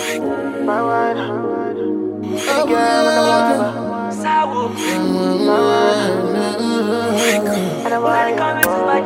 My wine. Hey girl, when I want and I want to come my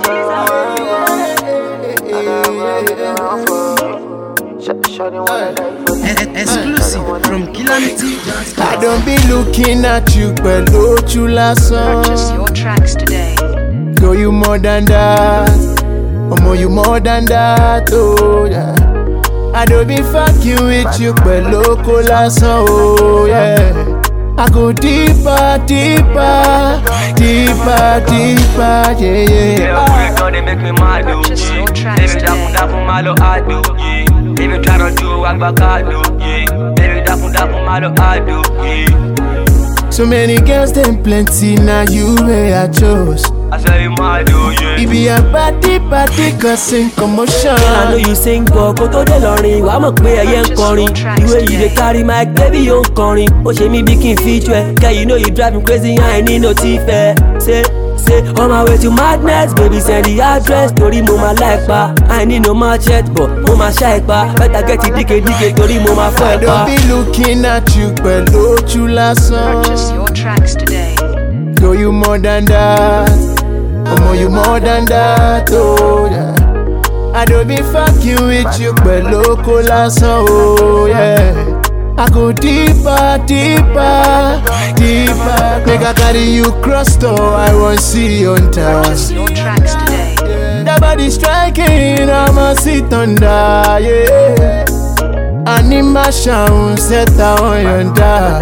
Exclusive from Calamity. I don't be looking at you, but you lásán. Purchase your tracks today. Girl, you more than that. Omo, you more than that, oh yeah. I don't be fucking with you, but loco lásán, oh yeah. I go deeper, deeper, deeper, deeper, yeah, yeah. Yeah, break they make me mad, do. Purchase your tracks Baby, today. dafu malo adu, yeah. Baby, try to do what I do, yeah. Baby, dafu malo adu, yeah. So many girls, them plenty, now you where I chose. I say you mad, do, yeah. It be a party, causing commotion. I know you sing, but go to the lorry. I'm a queer young calling. The way you dey carry my baby, you calling. Oh, she me big feature. Girl, you know you drive me crazy. I ain't need no teeth. Say, on my way to madness, baby, send the address. Tori mama like pa. I need no machete, but mama shy pa. Better get it dike, tori mama I fight don't pa. be looking at you, but you lásán. Purchase your tracks today. Girl, you more than that. Omo, you more than that, oh yeah. I don't be fucking with you, but loco lásán, oh yeah. I go deeper, deeper, deeper. Make I carry you cross door, I want see you on top. Purchase your tracks today. That body striking, I'ma sit under, yeah. Anima sound set on yonder.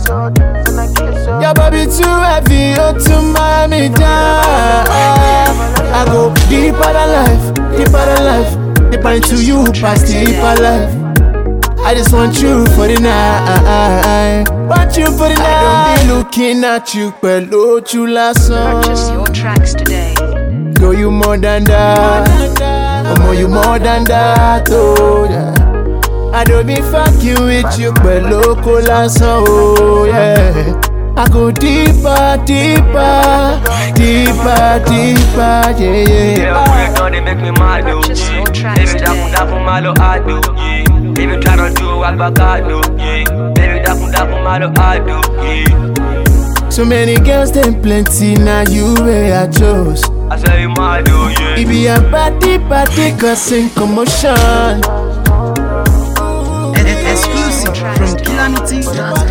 Your body too heavy, oh to mommy down. I go deeper than life, deeper into you past deeper life. I just want you for the night, want you for the night. I don't be looking at you, but you lásán. Purchase your tracks today. Girl, you more than that. Omo, you more than that, oh yeah. I don't be fucking with you, but loco lásán, oh yeah. I go deeper, deeper, deeper, deeper, yeah, yeah. Yeah, break they make me mad, do. Purchase your tracks Baby, today. dafu malo adu, yeah. Baby, try to do what I do, yeah. Baby, dafu malo adu, yeah. So many girls, them plenty, now you where I chose. I say you mad, do, yeah. It be a party, causing commotion. Exclusive from Calamity.